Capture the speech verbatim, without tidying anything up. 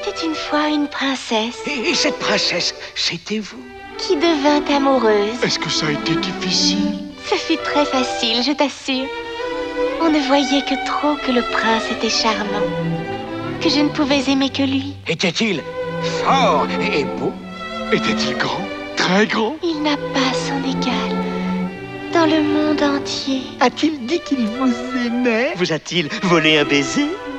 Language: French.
était une fois une princesse. Et, et cette princesse, c'était vous? Qui devint amoureuse. Est-ce que ça a été difficile? Ce fut très facile, je t'assure. On ne voyait que trop que le prince était charmant, que je ne pouvais aimer que lui. Était-il fort et beau? Était-il grand? Très grand? Il n'a pas son égal dans le monde entier. A-t-il dit qu'il vous aimait? Vous a-t-il volé un baiser?